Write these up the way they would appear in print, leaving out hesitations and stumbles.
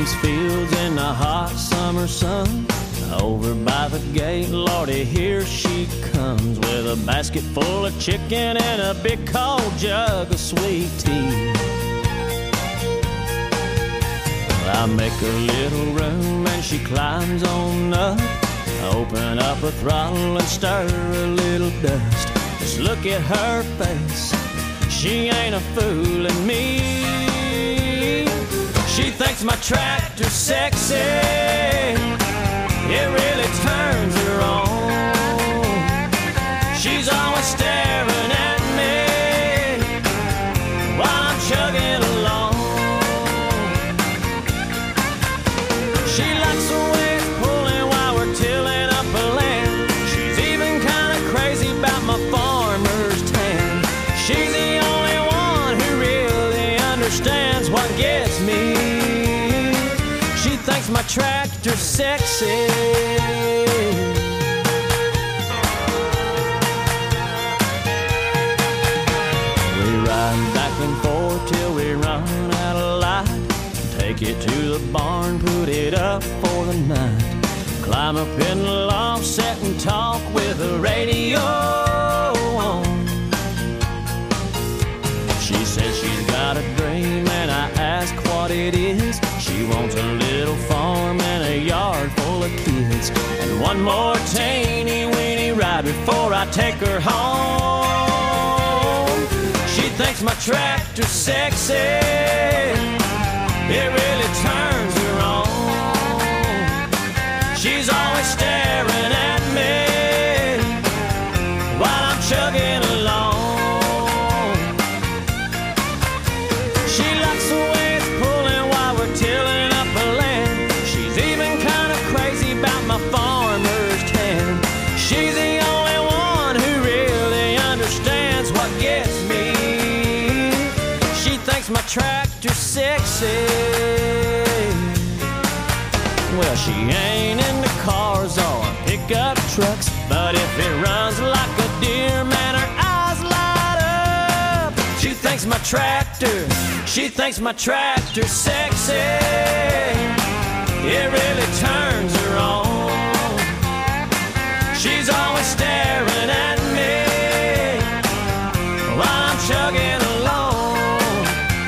these fields in the hot summer sun. Over by the gate, Lordy, here she comes with a basket full of chicken and a big cold jug of sweet tea. I make a little room and she climbs on up. Open up a throttle and stir a little dust. Just look at her face, she ain't a fooling me. She thinks my tractor's sexy, it really turns her on. She's always staring at me while I'm chugging along. She likes the way it's pulling while we're tilling up a land. She's even kind of crazy about my farmer's tan. She's the only one who really understands what gets me. She thinks my tractor's sexy. We ride back and forth till we run out of light. Take it to the barn, put it up for the night. Climb up in the loft, sit and talk with the radio on. She says she's got a dream and I ask what it is. She wants a little farm and a yard full of kids, and one more teeny weeny ride before I take her home. She thinks my tractor's sexy, it really turns her on. She's always staring at me while I'm chugging along. She likes the way it's pulling while we're tilling up a land. She's even kind of crazy about my farmer's tan. She's the only one who really understands what gets me. She thinks my tractor's sexy. Well, she ain't into cars or pickup trucks, but if it runs like a deer, man, her eyes light up. She thinks my tractor's sexy, it really turns her on. She's always staring at me while I'm chugging along.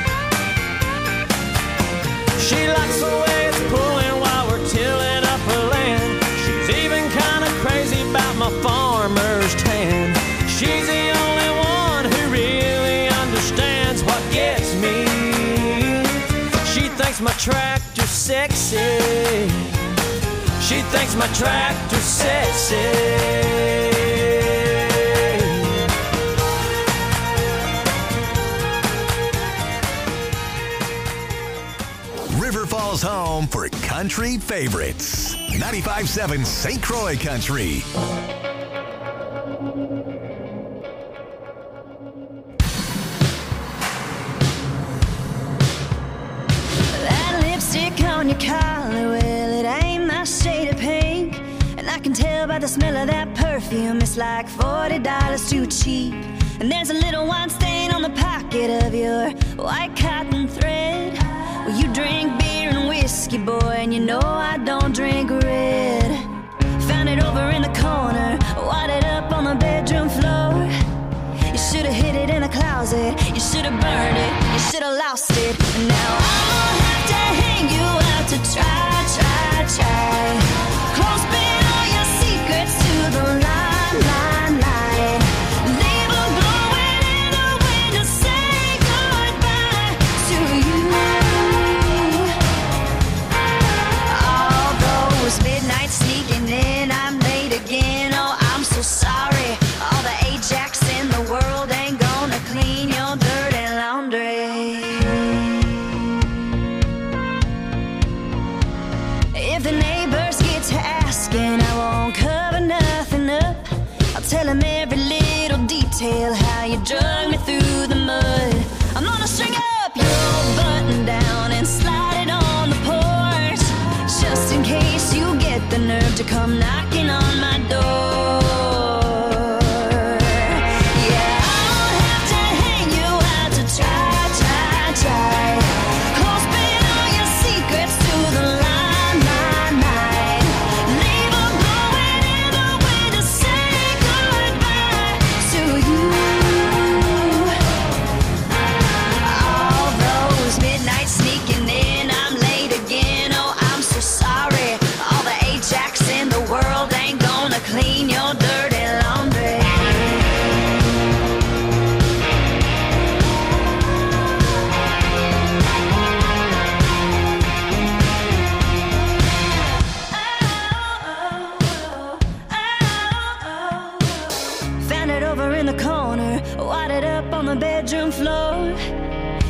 She likes the way it's pulling while we're tilling up her land. She's even kind of crazy about my farmer's tan. She's the only one who really understands what gets me. She thinks my tractor's sexy. She thinks my tractor's sexy. River Falls home for country favorites. 95.7 St. Croix Country. That lipstick on your collar, well, it ain't my shade of pink. And I can tell by the smell of that perfume, it's like $40 too cheap. And there's a little wine stain on the pocket of your white cotton thread. Well, you drink beer and whiskey, boy, and you know I don't drink red. Found it over in the corner, wadded up on the bedroom floor. You should have hid it in the closet, you should have burned it, you should have lost it. And now I'm gonna have to hang you out to try. Clothespin all your secrets to the line. Label blowing in the wind to say goodbye to you. All those midnight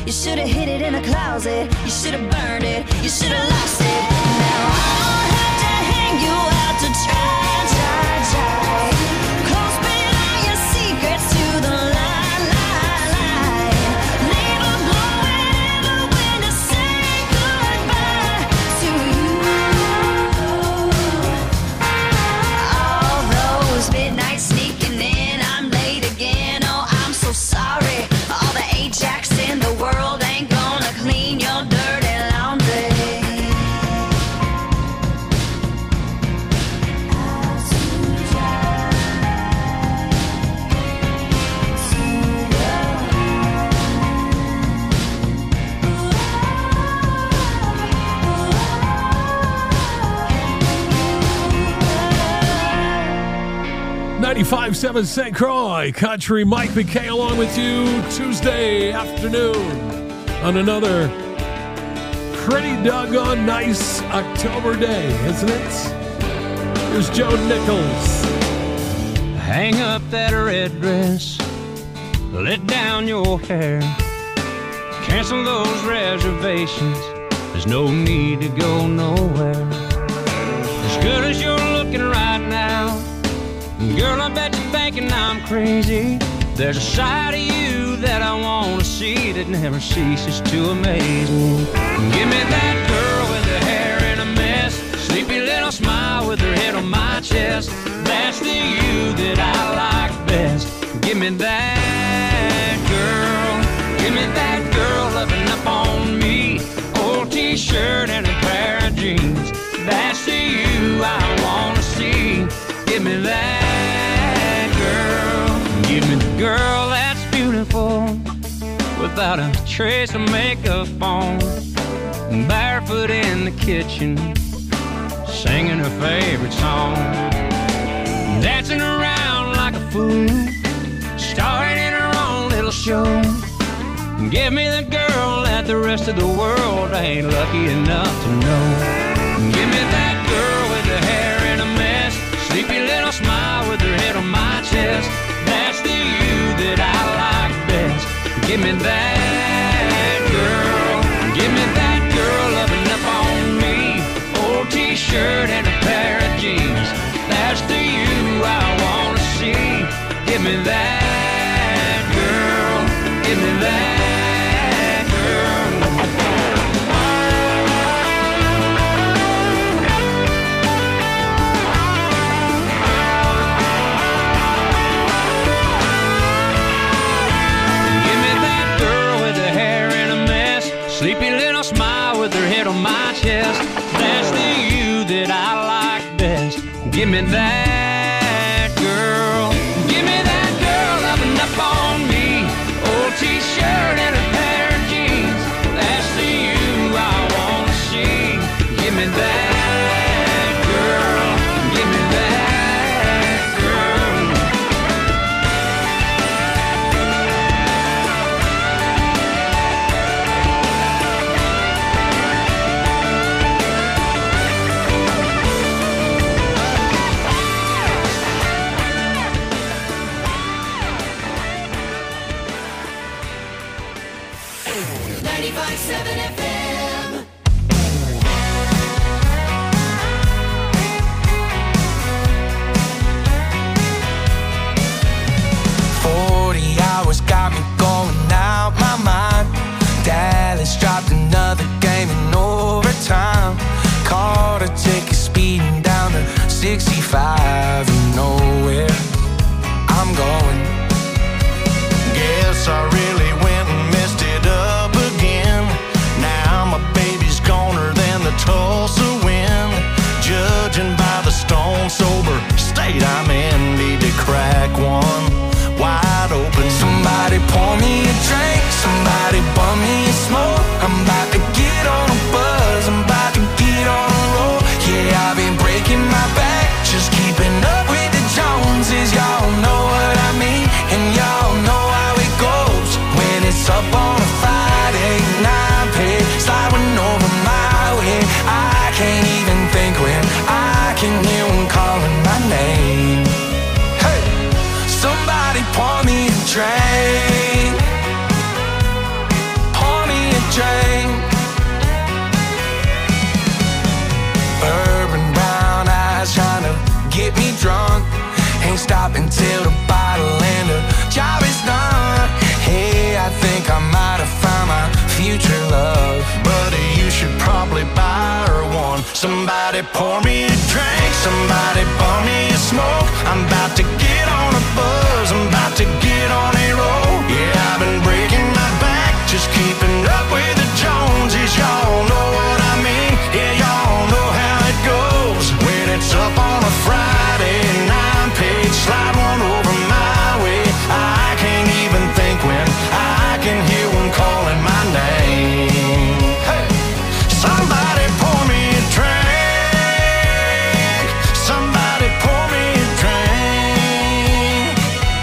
You should have hid it in a closet. You should have burned it. You should have lost it. Now I'll have to hang you out to try. Close spit all your secrets to the light. Leave a blowing ever when to say goodbye to you. All those midnights sneaking in, I'm late again. Oh, I'm so sorry. All the Ajax in the world ain't gonna clean your dirty laundry. .7 St. Croix Country. Mike McKay along with you Tuesday afternoon on another pretty doggone nice October day, isn't it? Here's Joe Nichols. Hang up that red dress, let down your hair, cancel those reservations, there's no need to go nowhere. As good as you're looking right now, girl, I bet you're thinking I'm crazy. There's a side of you that I want to see that never ceases to amaze me. Give me that girl with her hair in a mess, sleepy little smile with her head on my chest. That's the you that I like best. Give me that girl. Give me that girl loving up on me. Old t-shirt and a pair of jeans. That's the you I want to see. Give me that girl. Give me the girl that's beautiful, without a trace of makeup on, barefoot in the kitchen, singing her favorite song, dancing around like a fool, starring in her own little show. Give me the girl that the rest of the world ain't lucky enough to know. Give me that girl with the hair in a mess, sleepy little smile with her head on my chest. That's the you that I like best. Give me that girl. Give me that girl loving up on me. Old t-shirt and a pair of jeans. That's the you I want to see. Give me that girl. Give me that girl. Sleepy little smile with her head on my chest. That's the you that I like best. Give me that girl. Give me that girl loving up on me. Old t-shirt and a pair of jeans. That's the you I want to see. Give me that girl. Give me that girl. FM. 40 hours got me going out my mind. Dallas dropped another game in overtime. Caught a ticket speeding down to 65. You know where I'm going. Guess I really went and messed it up again. Now my baby's goner than the Tulsa wind. Judging by the stone sober state I'm in, need to crack one wide open. Somebody pour me a drink, somebody bum me a smoke. I'm about to get on a buzz, I'm about to get on a roll. Yeah, I've been breaking my back, just keeping up with the Joneses. Y'all know what I mean, and y'all know how it goes. When it's up on a Friday night, pay sliding over my way. I can't even think when I can hear one calling my name. Hey, somebody pour me a drink. Pour stop until the bottle and the job is done. Hey, I think I might have found my future love. Buddy, you should probably buy her one. Somebody pour me a drink, somebody bum me a smoke. I'm about to get on a buzz, I'm about to get on a roll. Yeah, I've been breaking my back, just keeping up with the Joneses. Y'all know what I mean, yeah, y'all know how it goes. When it's up on a Friday and I'm paid, slide one over my way. I can't even think when I can hear one calling my name. Hey, somebody pour me a drink, somebody pour me a drink.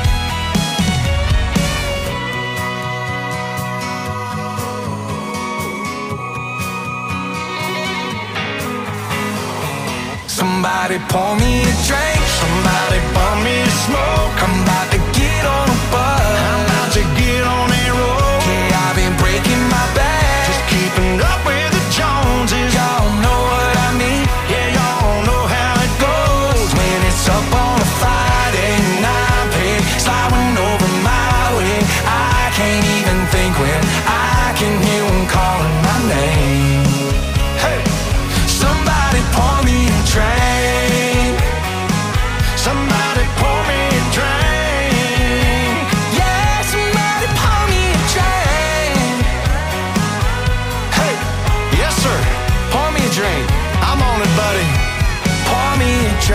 Somebody pour me a drink, somebody bum me a smoke. I'm about to get on a bus, I'm about to get on a roll. Yeah, I've been breaking my back, just keeping up with the Joneses. Y'all know what I mean, yeah, y'all know how it goes. When it's up on a Friday and I'm paid, sliding over my way. I can't even think when I can hear one calling my name. Hey, somebody pour me a drink, somebody pour me a drink. Yeah, somebody pour me a drink. Hey, yes sir, pour me a drink. I'm on it, buddy. Pour me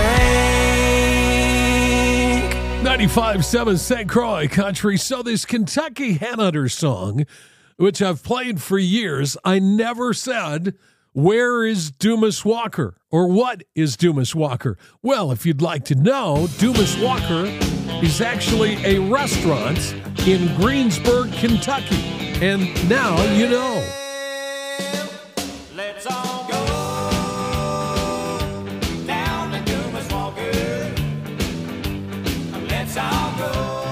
a drink. 95.7 St. Croix Country. So this Kentucky Headhunter song, which I've played for years, I never said, where is Dumas Walker? Or what is Dumas Walker? Well, if you'd like to know, Dumas Walker is actually a restaurant in Greensburg, Kentucky. And now you know. Let's all go down to Dumas Walker. Let's all go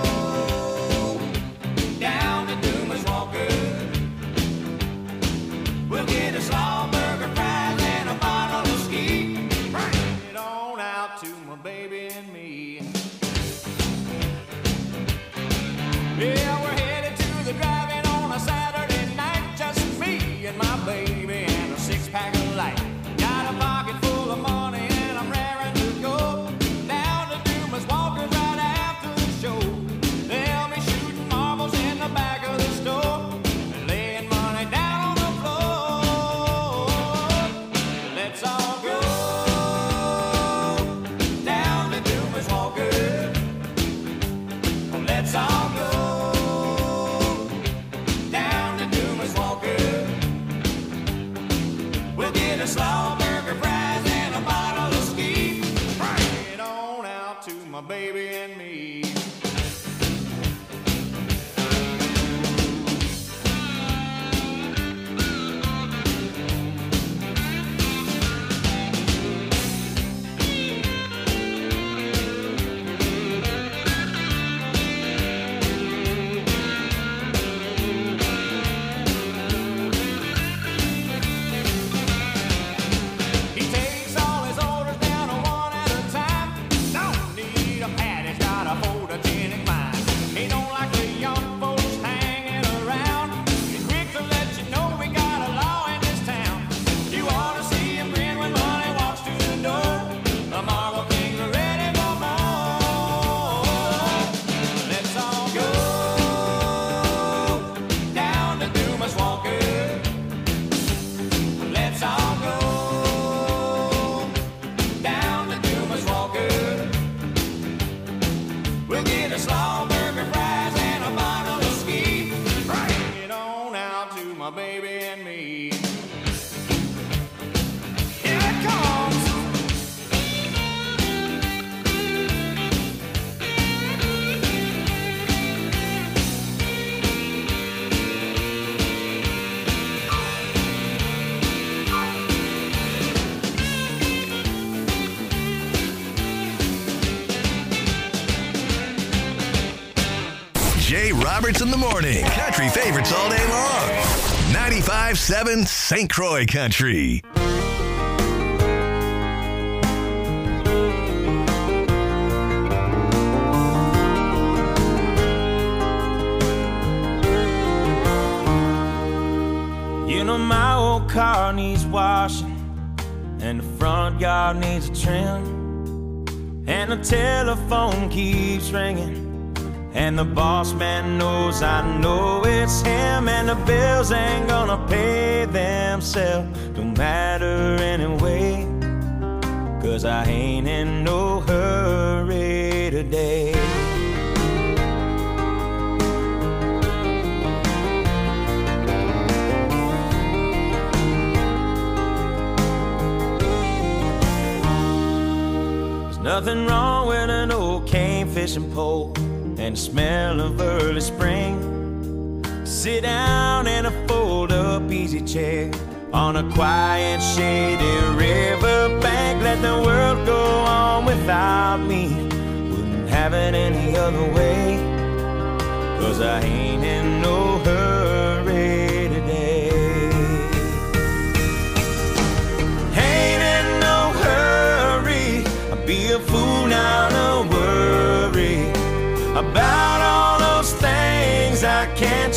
down to Dumas Walker. We'll get a slaw burger, fries, and a bottle of ski. Bring it on out to my baby and me. Yeah, we're headed to the drive-in on a Saturday night. Just me and my baby and a six-pack of light. Got a pocket full of money and I'm raring to go down to Dumas Walker's right after the show. They'll be shooting marbles in the back of the store and laying money down on the floor. Let's all go down to Dumas Walker. Let's all go down to Dumas Walker. We'll get a slaw burger, fries, and a bottle of ski. Bring it on out to my baby and me. He takes all his orders down one at a time. Don't need a pad, he's got a photogenic mind. He don't like the young folks hanging around. He's quick to let you know we got a law in this town. You ought to see him grin when money walks through the door. The Marble Kings are ready for more. Let's all go down to Dumas Walker. Let's all go down to Dumas Walker. We'll get a slaw burger, fries, and a bottle of ski. Bring it on out to my baby and me. Here it comes. Jay Roberts in the morning. Country favorites all day long. 95.7 St. Croix Country. You know my old car needs washing, and the front yard needs a trim, and the telephone keeps ringing, and the boss man knows I know it's him, and the bills ain't gonna pay themselves, don't matter anyway, 'cause I ain't in no hurry today. Nothing wrong with an old cane fishing pole and the smell of early spring. Sit down in a fold-up easy chair on a quiet, shady river bank. Let the world go on without me. Wouldn't have it any other way, 'cause I ain't in no hurry today. Ain't in no hurry. Be a fool now to worry about all those things I can't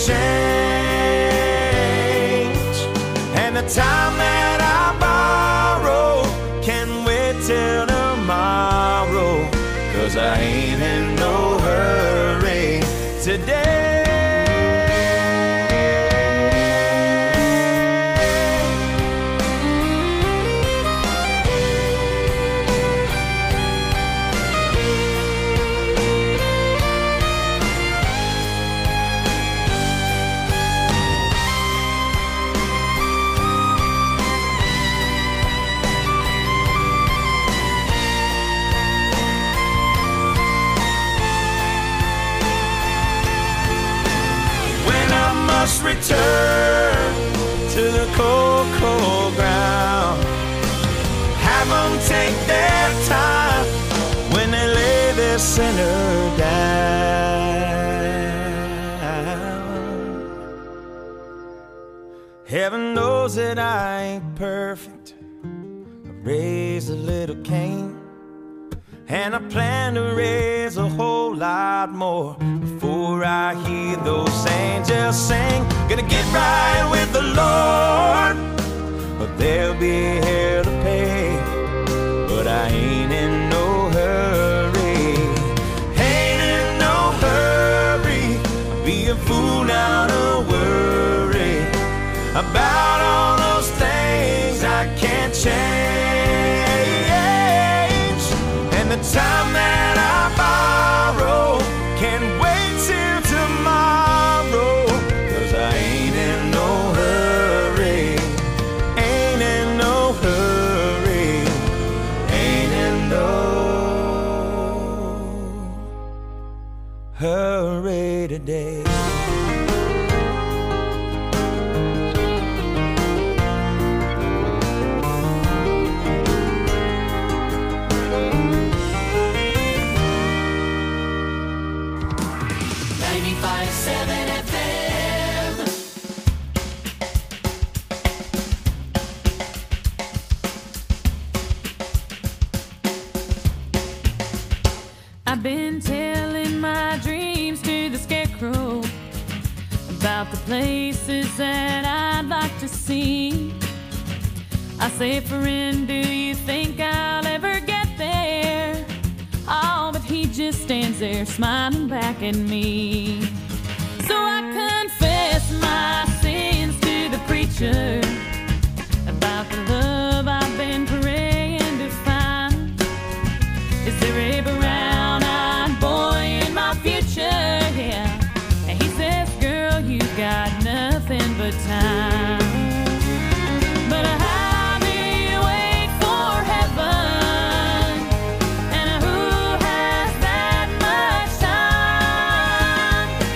change. And the time that I borrow can wait till tomorrow, 'cause I ain't in no hurry today. Return to the cold, cold ground. Have them take their time when they lay their sinner down. Heaven knows that I ain't perfect. I raised a little Cain, and I plan to raise a whole lot more before I hear those angels sing. Gonna get right with the Lord, but there'll be hell to pay. But I ain't in no hurry. Ain't in no hurry. I'd be a fool now to worry about all those things I can't change. And the time that I borrow can wait till tomorrow, 'cause I ain't in no hurry. Ain't in no hurry. Ain't in no hurry today. I've been telling my dreams to the scarecrow about the places that I'd like to see. I say, friend, do you think I'll ever get there? Oh, but he just stands there smiling back at me. So I confess my sins to the preacher about the love I've been praying to find. Is there a brown-eyed boy in my future? Yeah. And he says, girl, you've got nothing but time. But I'll be waiting for heaven, and who has that much time?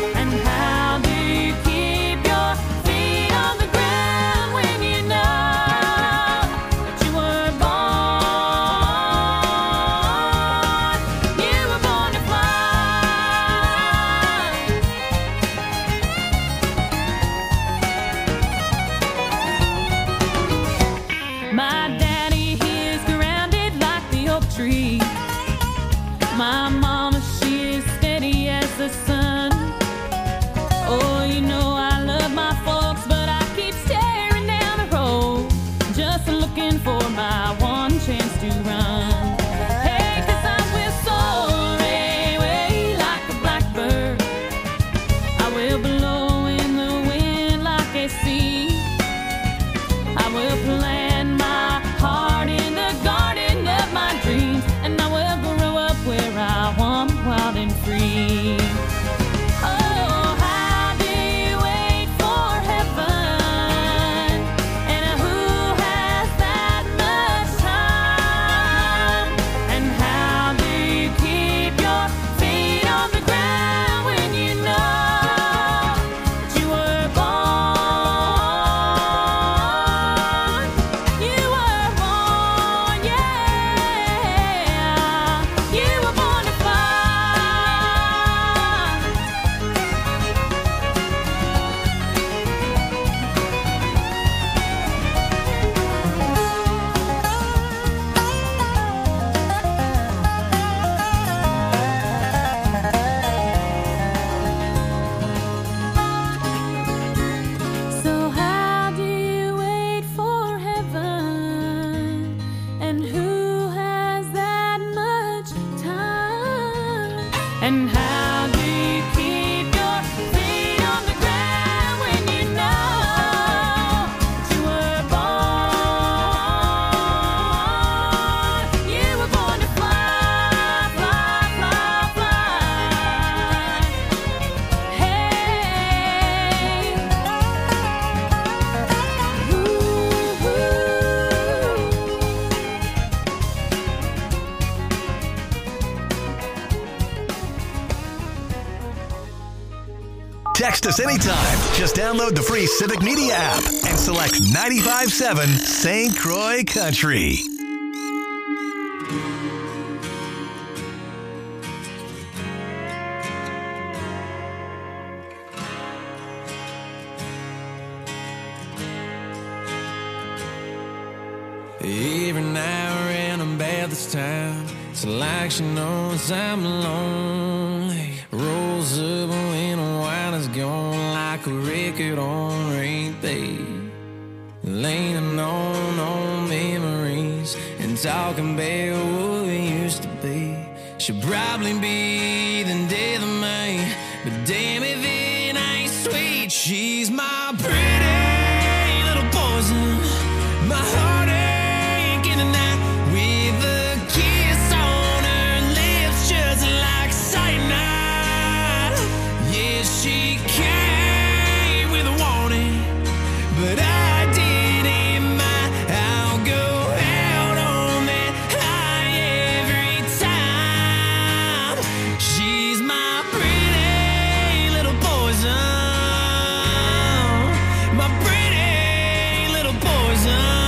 Text us anytime. Just download the free Civic Media app and select 95.7 St. Croix Country. Every now and I'm bad this time. It's like she knows I'm lonely. Rolls up when the wine is gone like a record on repeat. Leaning on memories and talking about what we used to be. She'll probably be the death of me, but damn if it ain't sweet. She's my pretty little poison, my heartache in the night, with a kiss on her lips just like cyanide. Yeah, she came with a warning, but I didn't mind. I'll go out on that high every time. She's my pretty little poison, my pretty little poison.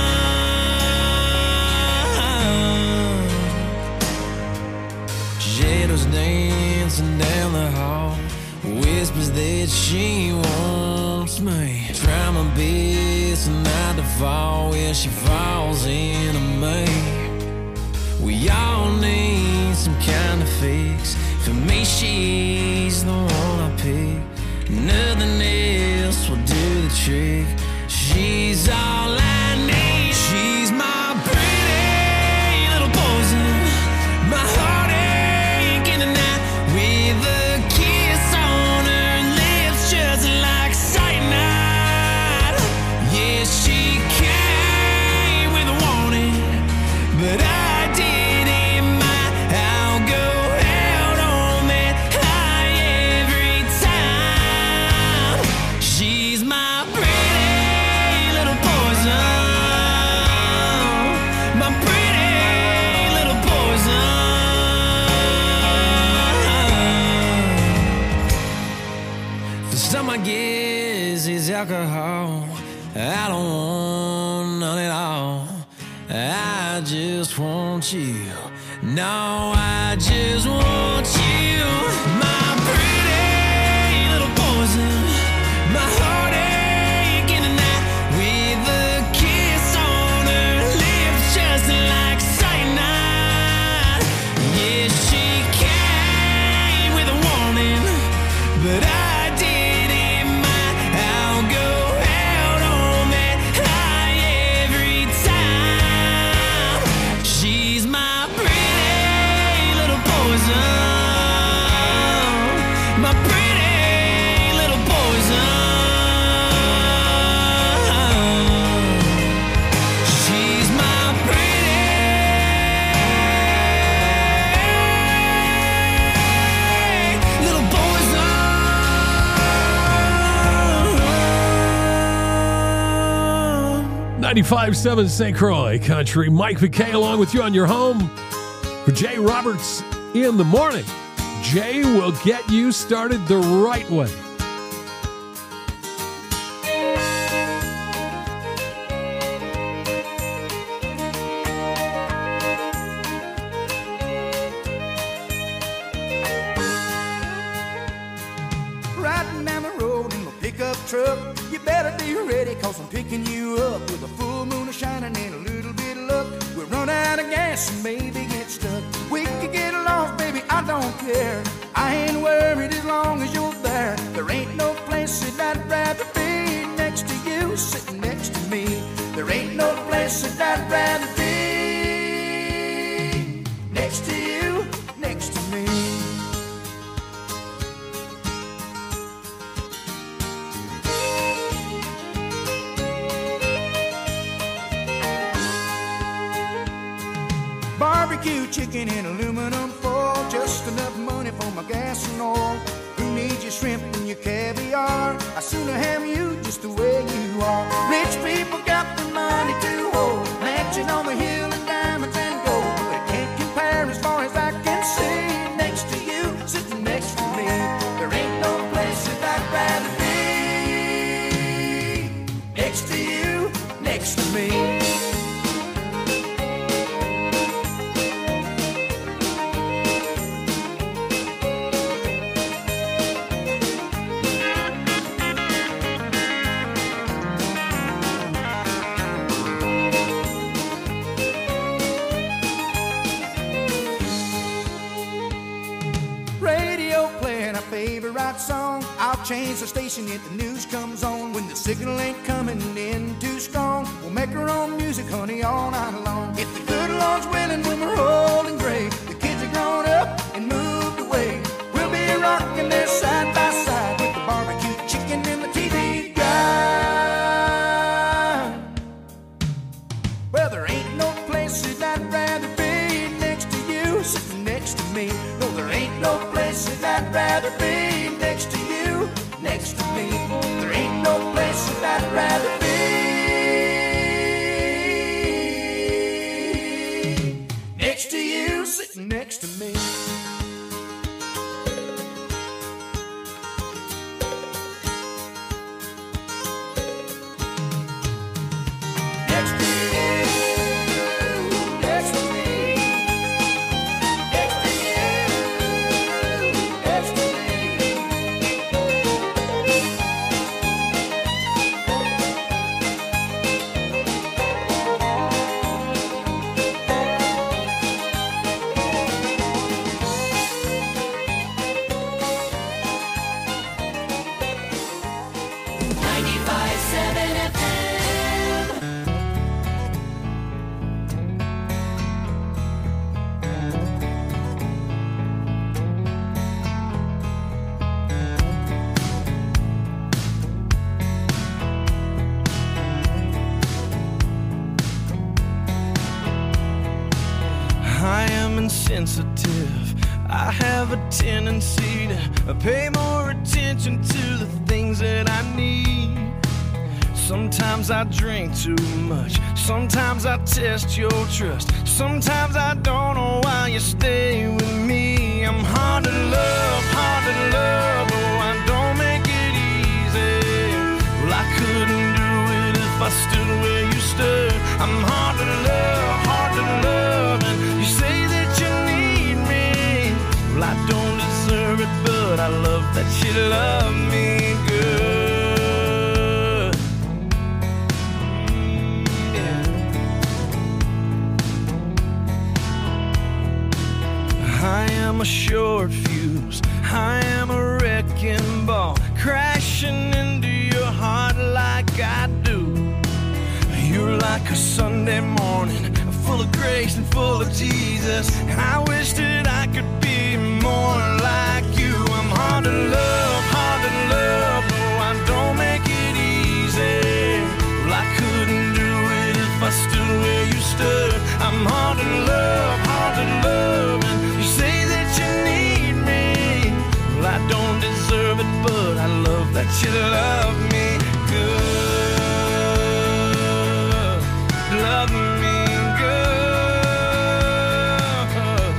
Shadows dancing down the hall, whispers that she wants me. Try my best not to fall where she falls into me. We all need some kind of fix. For me, she's the one I pick. Nothing else will do the trick. She's all I need. She's my pretty little poison, my heartache in the night, with a kiss on her lips just like cyanide. Yeah, she came with a warning, but I didn't mind. I'll go out on that high every time. She's my pretty little poison, my pretty little poison. For some, I guess it's alcohol. I don't want none at all. I just want you. No, I just want you. My pretty little poison, my heartache in the night, with a kiss on her lips just like cyanide. Yeah, she came with a warning, but I didn't mind. I'll go out on that high every time. She's my pretty little poison, my pretty little poison. She's my pretty little poison. 95.7 St. Croix Country. Mike McKay along with you on your home for Jay Roberts in the morning. Jay will get you started the right way. Riding down the road in my pickup truck. You better be ready, cause I'm picking you up with a full moon shining and a little bit of luck. We'll run out of gas and maybe get stuck. We could get lost, baby, I don't care. I ain't worried as long as you're there. There ain't no place that I'd rather be next to you, sitting next to me. There ain't no place that I'd rather be next to you, next to me. Barbecue chicken in aluminum foil, just enough money for my gas and oil. Who needs your shrimp and your caviar? I sooner have you just the way you are. Rich people got the money to hold, mansion on the hill and diamonds and gold, but it can't compare as far as I can see. Next to you, sitting next to me, there ain't no place that I'd rather be. next to me. Song. I'll change the station if the news comes on. When the signal ain't coming in too strong, we'll make our own music, honey, all night long. If the good Lord's willing, when we're old and gray, the kids are grown up and moved away, we'll be rocking there side by side with the barbecue chicken and the TV guide. Well, there ain't no places I'd rather be next to you, sitting next to me. No, there ain't no places I'd rather be next to you, next to me. There ain't no place that I'd rather be. Next to you, sitting next to me. Next to you, next to me. Next to you, next to me. I am insensitive. I have a tendency to pay more attention to the things that I need. Sometimes I drink too much. Sometimes I test your trust. Sometimes I don't know why you stay with me. I'm hard to love, oh, I don't make it easy. Well, I couldn't do it if I stood where you stood. I'm hard to love, and you say that you need me. Well, I don't deserve it, but I love that you love me good. Yeah. I am a short fuse, I am a wrecking ball, crashing into your heart like I do. You're like a Sunday morning, full of grace and full of Jesus. I wish that I could be more like you. I'm hard to love, oh, I don't make it easy. Well, I couldn't do it if I stood where you stood. I'm hard to love, and you say that you need me. Well, I don't deserve it, but I love that you love me good. Love me good.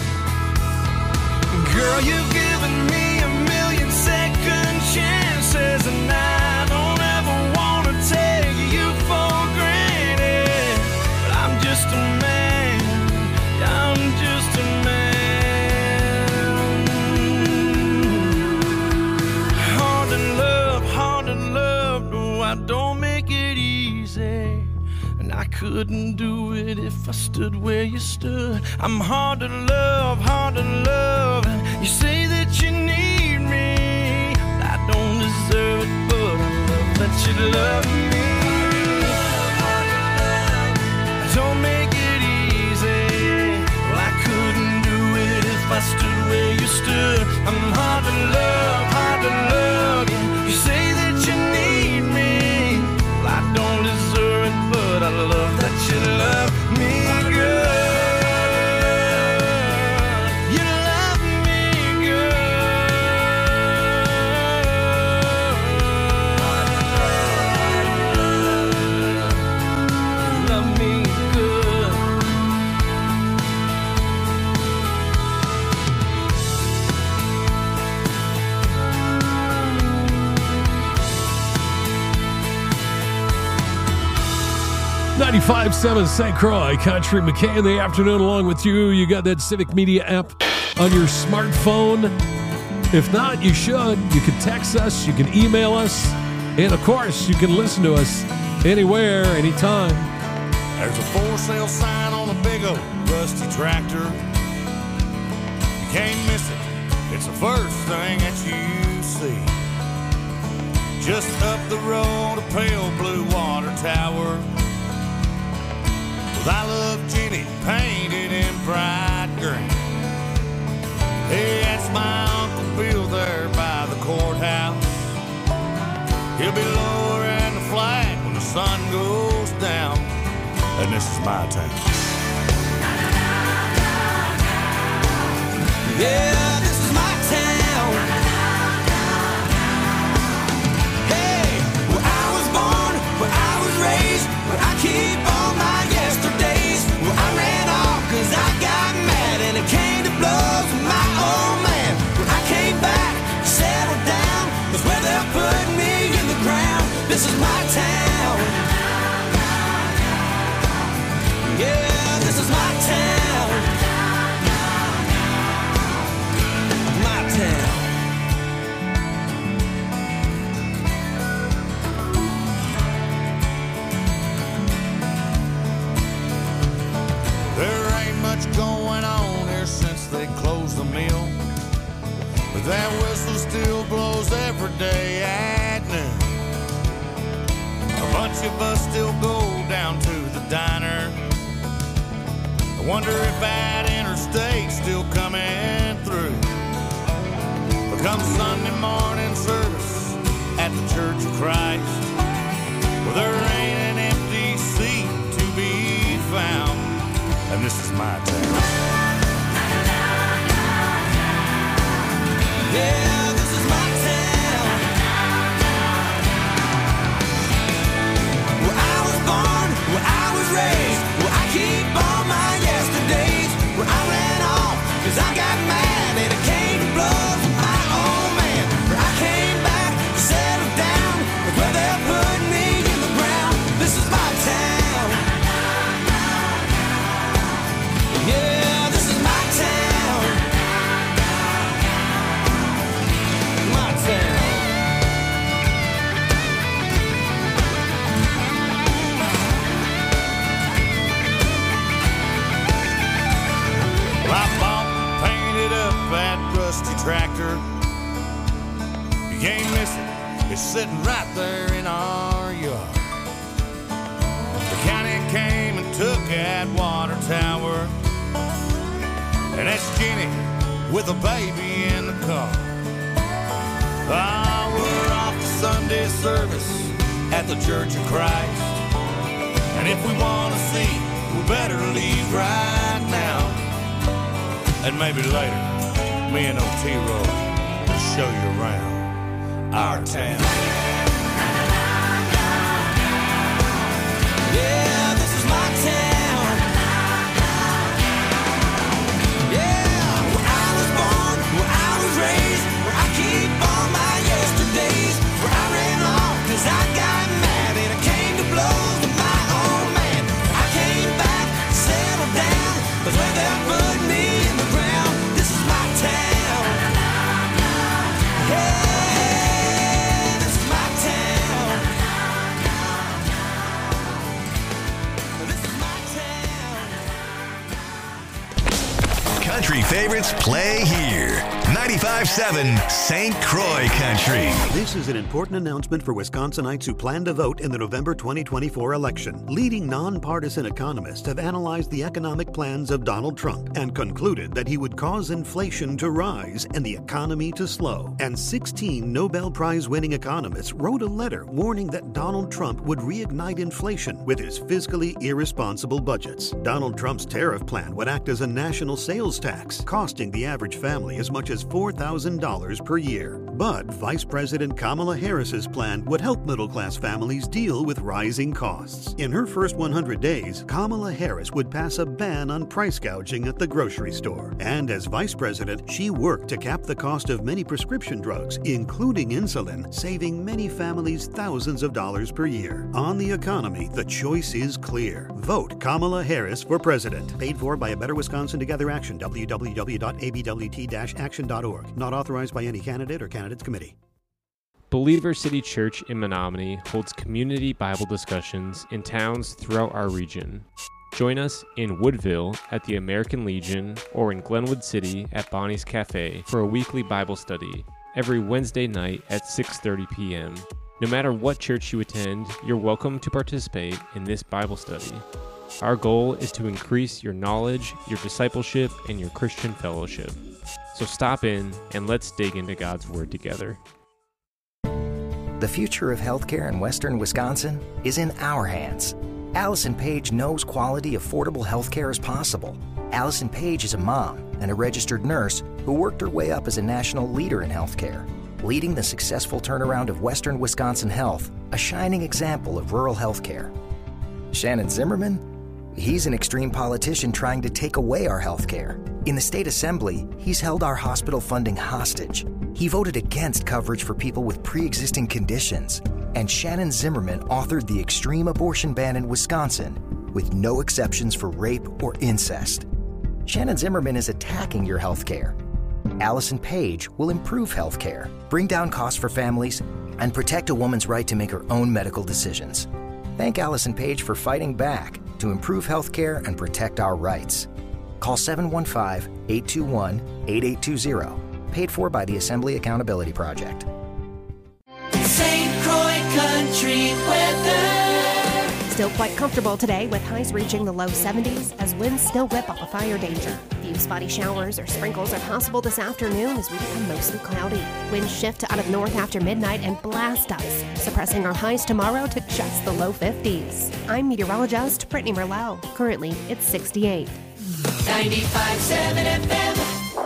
Girl, you've given me a million second chances, and I don't ever want to take you for granted. But I'm just a man, I'm just a man. Hard to love, oh, I don't make it easy. I couldn't do it if I stood where you stood. I'm hard to love, and you say that you need me. I don't deserve it, but I love that you love me. I don't make it easy. Well, I couldn't do it if I stood where you stood. I'm hard to love, yeah. You say that you need me. Well, I don't deserve it, but I love that you love me good. You love me good. 95.7 St. Croix Country. McKay in the afternoon along with you. You got that Civic Media app on your smartphone. If not, you should. You can text us, you can email us, and of course, you can listen to us anywhere, anytime. There's a for sale sign on a big old rusty tractor. You can't miss it. It's the first thing that you see. Just up the road, a pale blue water tower with I Love Jenny painted in bright green. Hey, that's my Uncle Bill there by the courthouse. He'll be lowering the flag when the sun goes down. And this is my town. Yeah, this is my town. Hey, where I was born, where I was raised, where I keep all my yesterdays. Where I ran off cause I got mad and it came to blows with my old man. Where I came back, settled down, was where they put me in the ground. This is my town. Yeah, this is my town. My town. There ain't much going on here since they closed the mill, but that whistle still blows every day at noon. A bunch of us still go down to the diner. I wonder if that interstate's still coming through. But come Sunday morning service at the Church of Christ, well, there ain't an empty seat to be found. And this is my town. Yeah, this is my town. Where I was born, where I was raised, where I keep all my yesterdays. Where I ran off cause I got mad and it came to blows with my old man. Where I came back, settled down, with where they put me in the ground. This is my town. Yeah, this is my town. My town. Well, I bought and painted up that rusty tractor. You can't miss it. It's sitting right there in our yard. The county came and took that water tower. And that's Jenny with a baby in the car. Ah, we're off to Sunday service at the Church of Christ. And if we want to see, we better leave right now. And maybe later, me and Otero will show you around our town. Yeah, this is my town. Yeah, where I was born, where I was raised, where I keep all my yesterdays. Where I ran off cause I got mad and it came to blows with my old man. I came back, settled down, but where they put me in the ground. This is my town. Yeah, this is my town. This is my town. Country favorites play here. 95.7 St. Croix Country. This is an important announcement for Wisconsinites who plan to vote in the November 2024 election. Leading nonpartisan economists have analyzed the economic plans of Donald Trump and concluded that he would cause inflation to rise and the economy to slow. And 16 Nobel Prize-winning economists wrote a letter warning that Donald Trump would reignite inflation with his fiscally irresponsible budgets. Donald Trump's tariff plan would act as a national sales tax, costing the average family as much as $4,000 per year. But Vice President Kamala Harris's plan would help middle-class families deal with rising costs. In her first 100 days, Kamala Harris would pass a ban on price gouging at the grocery store. And as Vice President, she worked to cap the cost of many prescription drugs, including insulin, saving many families thousands of dollars per year. On the economy, the choice is clear. Vote Kamala Harris for president. Paid for by A Better Wisconsin Together Action, www.abwt-action.org. Not authorized by any candidate or candidates committee. Believer City Church in Menominee holds community Bible discussions in towns throughout our region. Join us in Woodville at the American Legion or in Glenwood City at Bonnie's Cafe for a weekly Bible study every Wednesday night at 6:30 p.m. No matter what church you attend, you're welcome to participate in this Bible study. Our goal is to increase your knowledge, your discipleship, and your Christian fellowship. So stop in and let's dig into God's Word together. The future of healthcare in Western Wisconsin is in our hands. Allison Page knows quality, affordable healthcare is possible. Allison Page is a mom and a registered nurse who worked her way up as a national leader in healthcare, leading the successful turnaround of Western Wisconsin Health, a shining example of rural healthcare. Shannon Zimmerman? He's an extreme politician trying to take away our healthcare. In the state assembly, he's held our hospital funding hostage. He voted against coverage for people with pre-existing conditions. And Shannon Zimmerman authored the extreme abortion ban in Wisconsin with no exceptions for rape or incest. Shannon Zimmerman is attacking your healthcare. Allison Page will improve healthcare, bring down costs for families, and protect a woman's right to make her own medical decisions. Thank Allison Page for fighting back to improve healthcare and protect our rights. Call 715-821-8820. Paid for by the Assembly Accountability Project. St. Croix Country weather. Still quite comfortable today with highs reaching the low 70s as winds still whip up a fire danger. Few spotty showers or sprinkles are possible this afternoon as we become mostly cloudy. Winds shift out of north after midnight and blast us, suppressing our highs tomorrow to just the low 50s. I'm meteorologist Brittany Merlot. Currently, it's 68. 95.7 FM.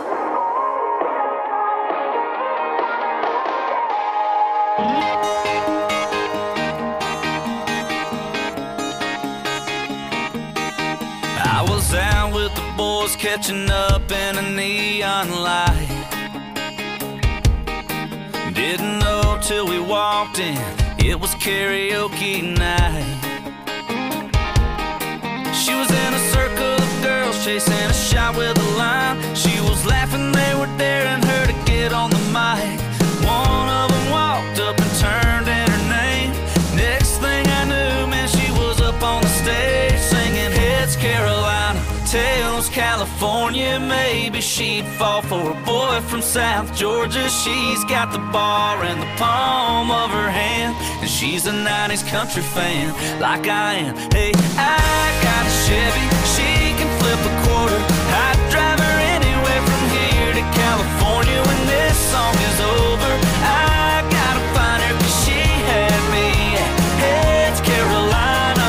I was out with the boys catching up in a neon light. Didn't know till we walked in, it was karaoke night. She was in a circle of girls chasing a shot with a line. She was laughing, they were daring her to get on the mic. One of them walked up and turned in her name. Next thing I knew, man, she was up on the stage singing Heads Carolina, Tails California. Maybe she'd fall for a boy from South Georgia. She's got the bar in the palm of her hand, and she's a 90s country fan like I am. Hey, I got a Chevy, she can flip a quarter. I'd drive her anywhere from here to California. When this song is over, I gotta find her 'cause she had me at Heads Carolina.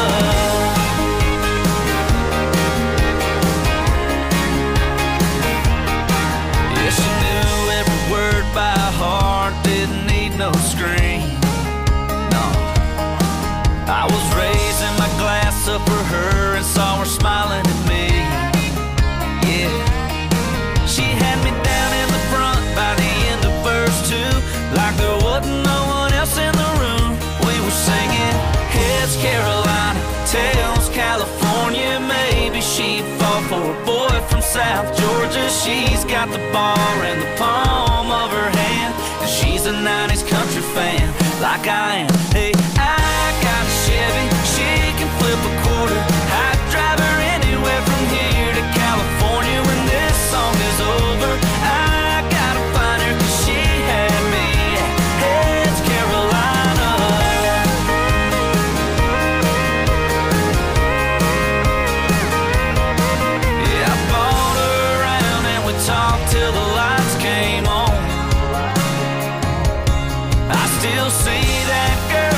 Yeah, she knew every word by heart, didn't need no screen. No, I was raising my glass up for her and saw her smiling at me. Yeah, she had me down in the front by the end of verse 2, like there wasn't no one else in the room. We were singing Heads Carolina, Tails California. Maybe she'd fall for a boy from South Georgia. She's got the bar in the palm of her hand, and she's a 90s country fan like I am. Hey, I got a Chevy, she can flip a quarter. I'd drive her anywhere from here to California. When this song is over, I gotta find her 'cause she had me at Heads Carolina. Yeah, I bought her around and we talked till the lights came on. I still see that girl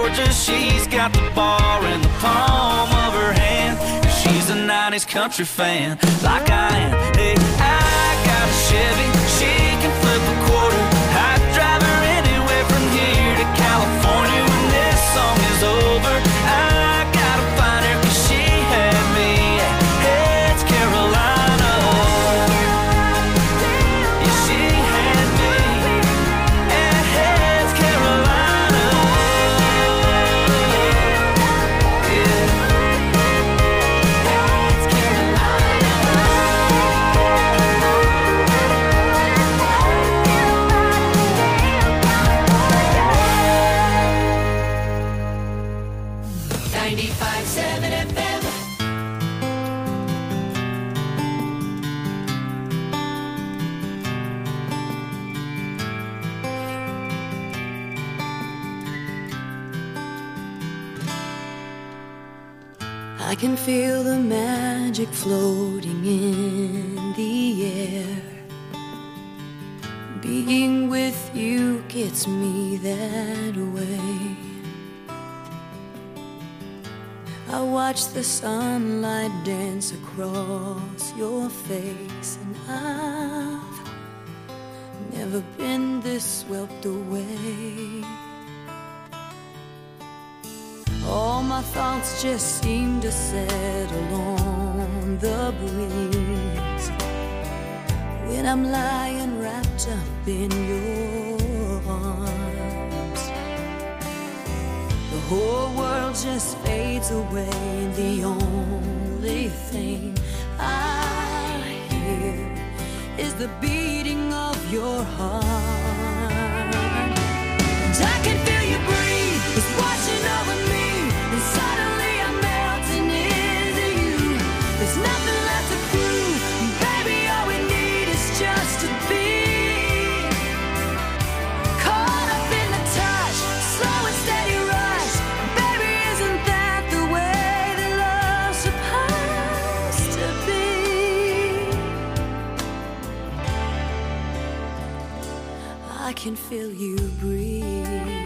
Georgia. She's got the bar in the palm of her hand. She's a 90s country fan, like I am. Hey, I got a Chevy, she can flip a quarter. I'd drive her anywhere from here to California. When this song is over, I gotta find her, 'cause she had me. Hey, it's Carolina. Yeah, she had me. Hey, it's Carolina. Yeah. It's Carolina. 95.7 FM. I can feel the magic floating in the air. Being with you gets me that way. I watch the sunlight dance across your face, and I've never been this swept away. All my thoughts just seem to settle on the breeze when I'm lying wrapped up in your arms. The whole world just fades away, and the only thing I hear is the beating of your heart. And I can feel you breathe, it's washing over me. And suddenly I'm melting into you. There's nothing left to prove. Baby, all we need is just to be caught up in the touch, slow and steady rush. Baby, isn't that the way that love's supposed to be? I can feel you breathe.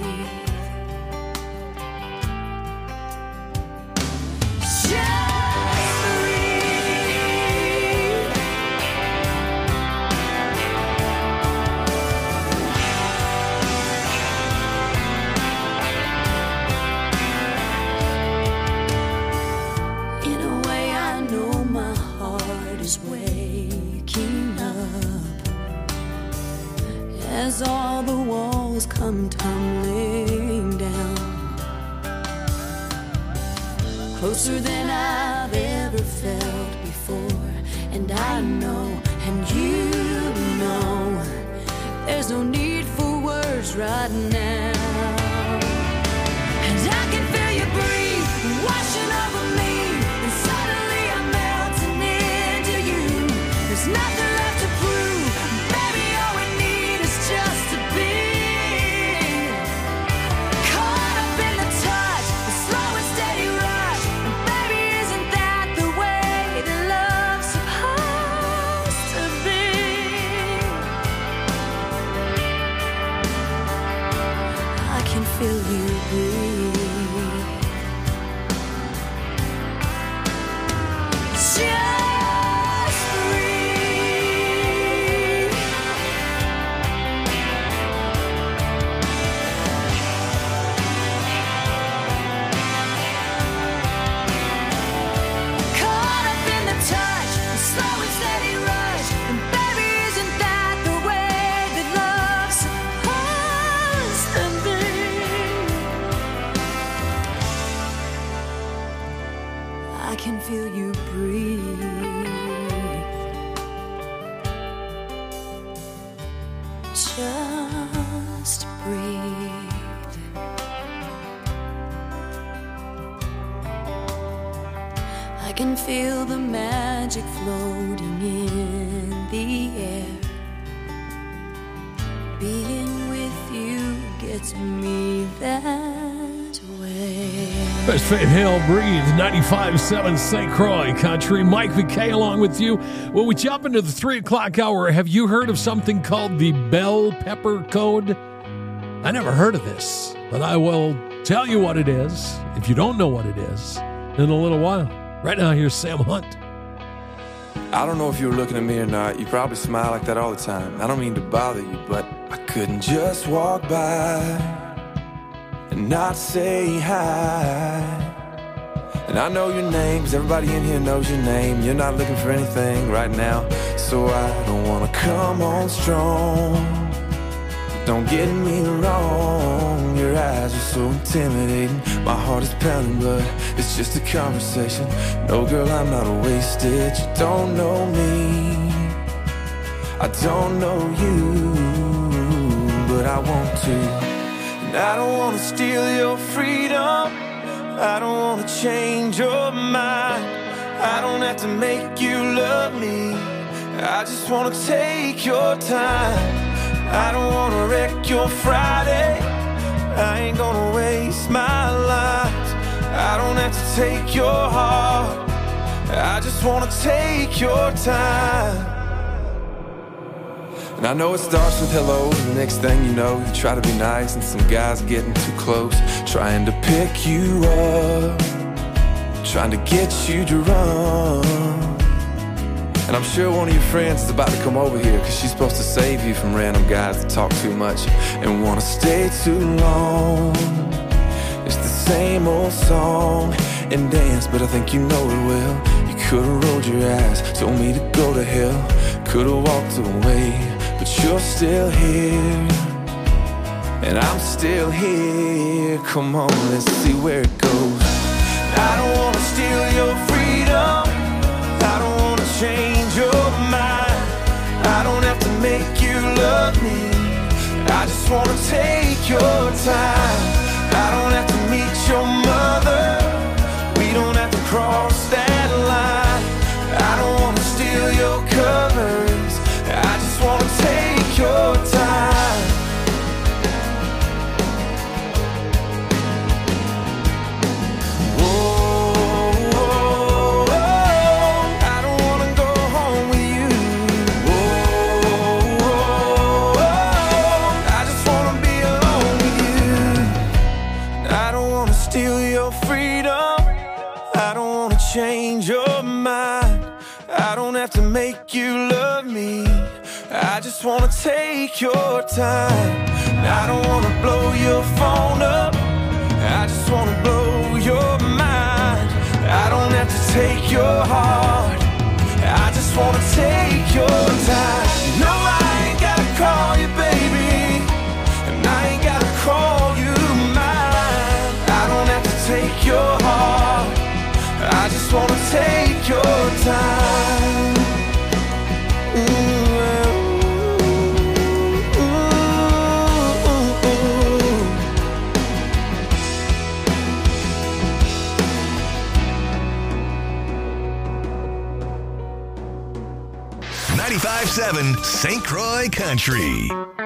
As all the walls come tumbling down, closer than I've ever felt before. And I know, and you know, there's no need for words right now. And I can feel you breathe, washing over me. And suddenly I'm melting into you. There's nothing left to prove. Baby, all we need is just to be caught up in the touch, the slow and steady rush. And baby, isn't that the way that love's supposed to be? I can feel you breathe. Just breathe. Caught up in the touch, a slow and steady rush. And baby, isn't that the way that love's supposed to be? I can feel you breathe. Just breathe. I can feel the magic floating in the air. Being with you gets me that way. Best Faith Hill, Breathe, 95.7 St. Croix Country. Mike McKay along with you. When we jump into the 3 o'clock hour, have you heard of something called the Bell Pepper Code? I never heard of this, but I will tell you what it is, if you don't know what it is, in a little while. Right now, here's Sam Hunt. I don't know if you were looking at me or not. You probably smile like that all the time. I don't mean to bother you, but I couldn't just walk by and not say hi. And I know your name, 'cause everybody in here knows your name. You're not looking for anything right now, so I don't wanna come on strong. Don't get me wrong, your eyes are so intimidating. My heart is pounding, but it's just a conversation. No, girl, I'm not wasted. You don't know me, I don't know you, but I want to. And I don't want to steal your freedom, I don't want to change your mind. I don't have to make you love me, I just want to take your time. I don't want to wreck your Friday, I ain't gonna waste my life. I don't have to take your heart, I just want to take your time. And I know it starts with hello, and the next thing you know, you try to be nice, and some guy's getting too close, trying to pick you up, trying to get you to run. And I'm sure one of your friends is about to come over here, 'cause she's supposed to save you from random guys that talk too much and wanna stay too long. It's the same old song and dance, but I think you know it well. You could've rolled your eyes, told me to go to hell, could've walked away, but you're still here, and I'm still here. Come on, let's see where it goes. I don't wanna steal your freedom, I don't wanna change your mind. I don't have to make you love me, I just wanna take your time. I don't have to meet your mother, we don't have to cross that line. I don't wanna steal your covers, I just wanna take your time. Change your mind, I don't have to make you love me, I just wanna take your time. I don't wanna blow your phone up, I just wanna blow your mind. I don't have to take your heart, I just wanna take your time. No, I ain't gotta call you baby, and I ain't gotta call you mine. I don't have to take your heart, I just wanna take your time. Ooh, ooh, ooh. 95.7 St. Croix Country.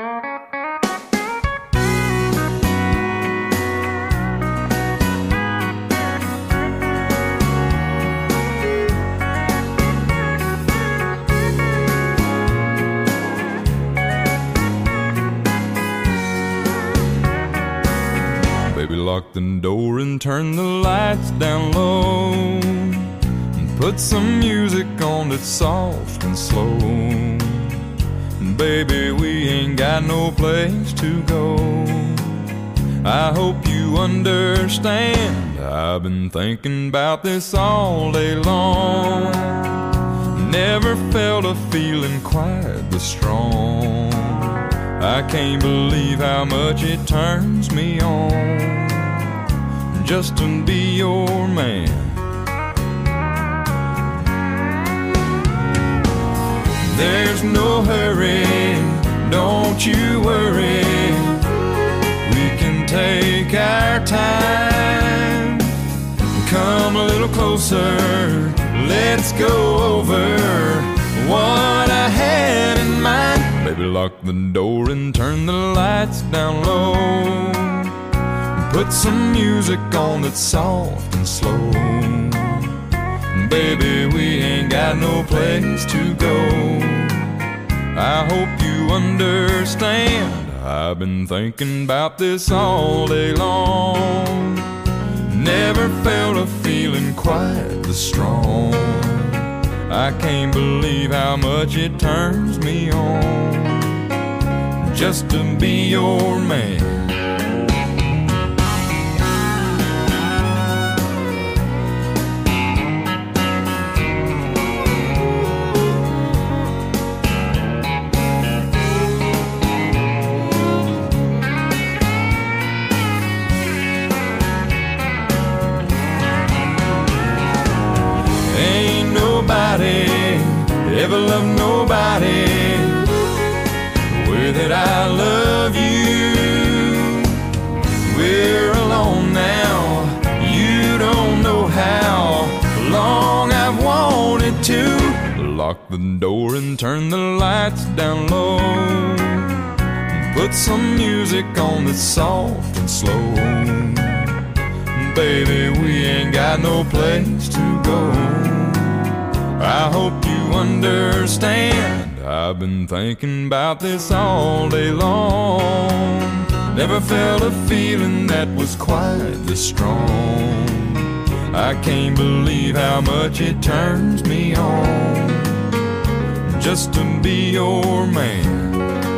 Lock the door and turn the lights down low, and put some music on that's soft and slow. And baby, we ain't got no place to go. I hope you understand, I've been thinking about this all day long. Never felt a feeling quite this strong. I can't believe how much it turns me on just to be your man. There's no hurry, don't you worry, we can take our time. Come a little closer, let's go over what I had in mind. Baby, lock the door and turn the lights down low, put some music on that's soft and slow. Baby, we ain't got no place to go. I hope you understand, I've been thinking about this all day long. Never felt a feeling quite this strong. I can't believe how much it turns me on just to be your man. Ever love nobody the way that I love you. We're alone now. You don't know how long I've wanted to lock the door and turn the lights down low and put some music on that's soft and slow. Baby, we ain't got no place to go. I hope you understand. I've been thinking about this all day long. Never felt a feeling that was quite this strong. I can't believe how much it turns me on just to be your man.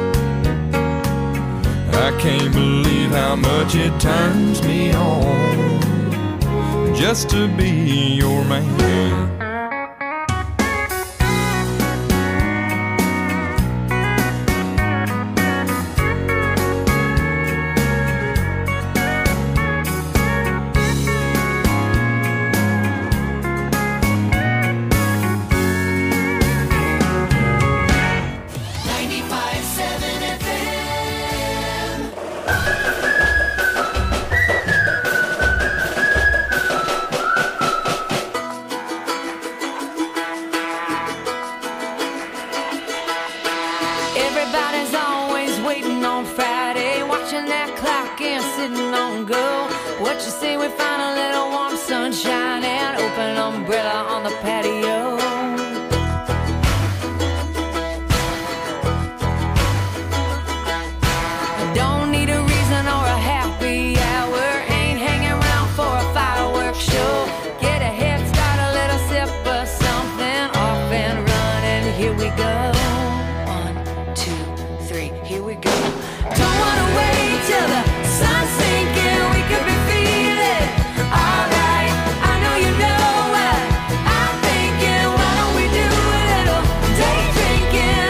I can't believe how much it turns me on just to be your man. Everybody's always waiting on Friday, watching that clock and sitting on go. What you say we find a little warm sunshine and open umbrella on the patio? Don't need a reason or a happy hour, ain't hanging around for a fireworks show. Get a head start, a little sip of something, off and running, here we go. Don't wanna wait till the sun's sinking. We could be feeling alright. I know you know what I'm thinking. Why don't we do a little day drinking?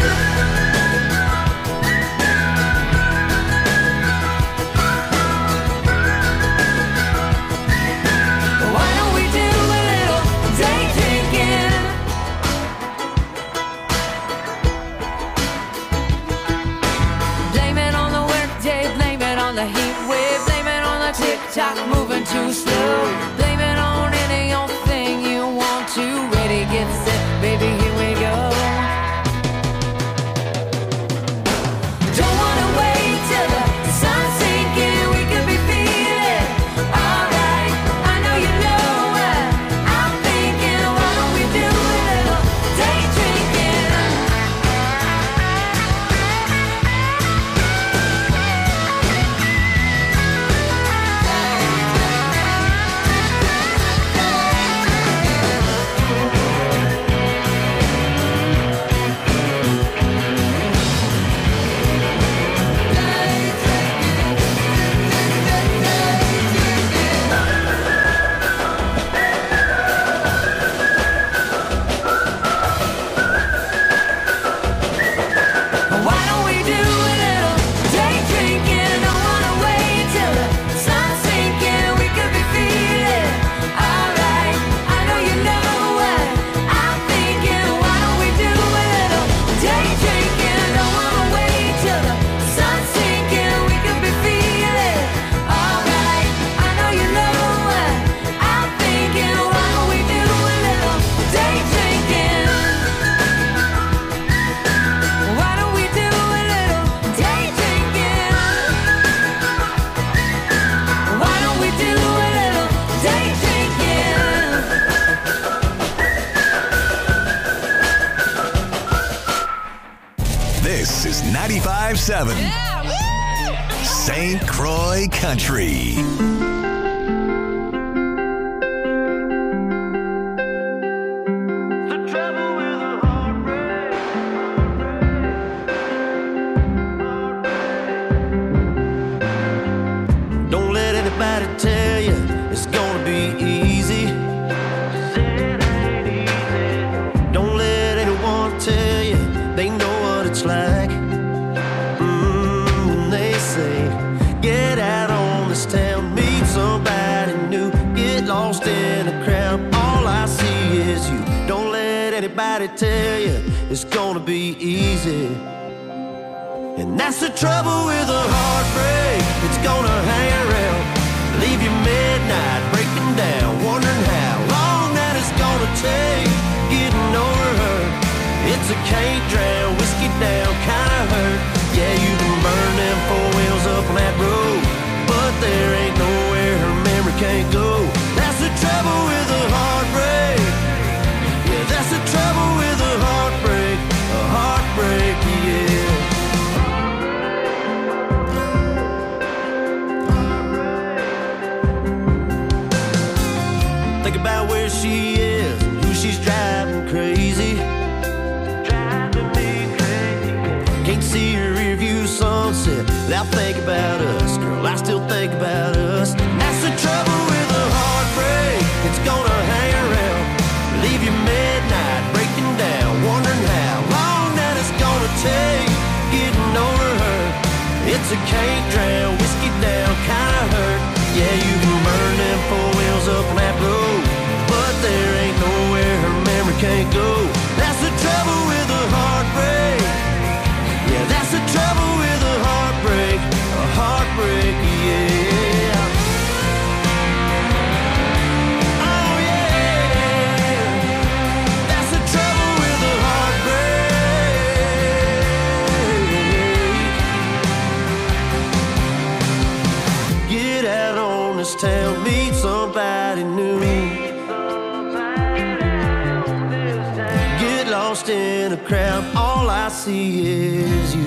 Why don't we do a little day drinking? Blame it on the workday, blame it on the heat wave, blame it on the tick-tock moving too slow. Blame it on any old thing you want to. Ready, get set, baby, here we go. Don't wanna wait till the sun's sinking. We could be feeling alright. I know you know what I'm thinking. Why don't we do a little day drinking? Why don't we do a little day drinking? Don't wanna wait till the sun's sinking. We could be feeling alright. I know you know what I'm thinking. Why don't we do a little day drinking? Don't wanna wait till the sun's sinking. We could be feeling alright. I know you know what I'm thinking. Why don't we do a little day drinking? Why don't we do a little day drinking? Why don't we do a little day drinking? This is 95.7. St. Croix Country. Don't let anybody tell you it's gonna be easy. Don't let anyone tell you they know what it's like. When they say, get out on this town, meet somebody new, get lost in a crowd. All I see is you. Don't let anybody tell you it's gonna be easy. And that's the trouble with a heartbreak. It's gonna hang around, leave you midnight, breaking down, wondering how long that it's gonna take getting over her. It's a can't drown, whiskey down kinda hurt. Yeah, you can burn them four wheels up on that road, but there ain't nowhere her memory can't go. That's the trouble with a heartbreak. Yeah, that's the trouble with a heartbreak. A heartbreak, yeah. Think about where she is, who she's driving crazy. Driving me crazy. Can't see her rear view sunset without thinking about us. Girl, I still think about us. That's the trouble with a heartbreak. It's gonna hang around, leave you midnight, breaking down, wondering how long that it's gonna take getting over her. It's a can't drown, whiskey down, kinda hurt. Yeah, you can burn them four wheels up on that road, but there ain't nowhere her memory can't go. That's the trouble with a heartbreak. Yeah, that's the trouble with a heartbreak. A heartbreak, yeah. Oh yeah. That's the trouble with a heartbreak. Get out on this town, meet somebody new. Get lost in a crowd, all I see is you.